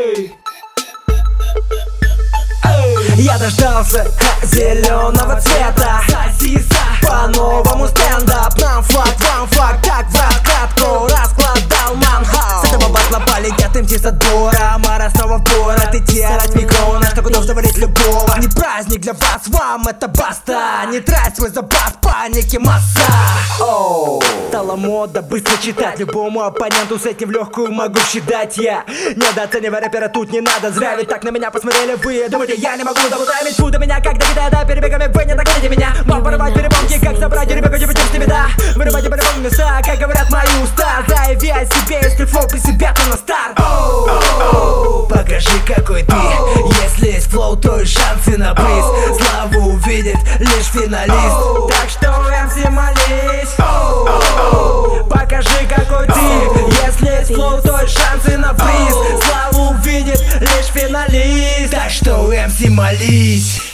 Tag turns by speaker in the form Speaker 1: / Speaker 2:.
Speaker 1: Я дождался зеленого цвета, по-новому стендап. Нам факт, вам факт, как в откатку раскладал манхаус. С этого бас напали, гетым птиц отбора. Мара снова в город идти орать микро. Наш кто готов завалить любого. Не праздник для вас, вам это баста. Не трать свой запас, паники масса. Стала мода быстро читать. Любому оппоненту с этим в легкую могу считать я. Недооценивая рэпера тут не надо. Зря ведь так на меня посмотрели вы. Думаете, я не могу заблудить путь до меня, как до кита, перебегами вы не догоните меня. Вам порвать перепонки, как собрать ребенка, не с ними, да. Вырывайте по-любому места, как говорят мои уста. Заяви о себе, если флоу при себе, то на старт. Покажи, какой ты. Если есть флоу, то и шансы на приз. Славу увидит лишь финалист. Так что, МС, молись. Покажи, какой ты. Если есть флоу, то и шансы на приз. Славу увидит лишь финалист. Так что, МС, молись.